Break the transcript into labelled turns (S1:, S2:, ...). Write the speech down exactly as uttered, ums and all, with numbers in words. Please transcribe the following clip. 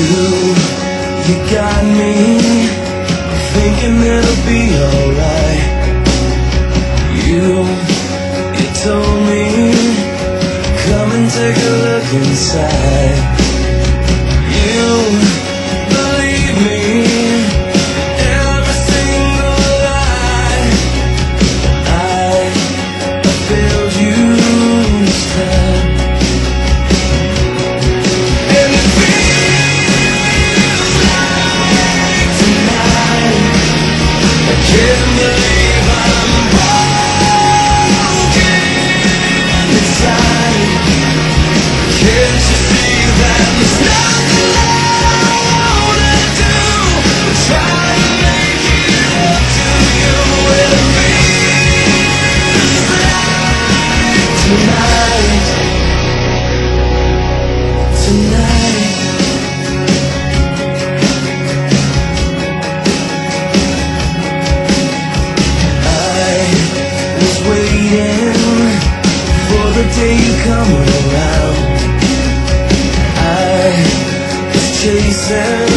S1: You, you got me thinking it'll be alright. You, you told me, come and take a look inside. You, believe me, every single lie. I, I failed you this time. And it feels like tonight, I can't believe I'm broken inside. Can't you see that there's nothing I wanna do but try to make it up to you? And it feels like tonight, tonight. I was waiting for the day you come around. I was chasing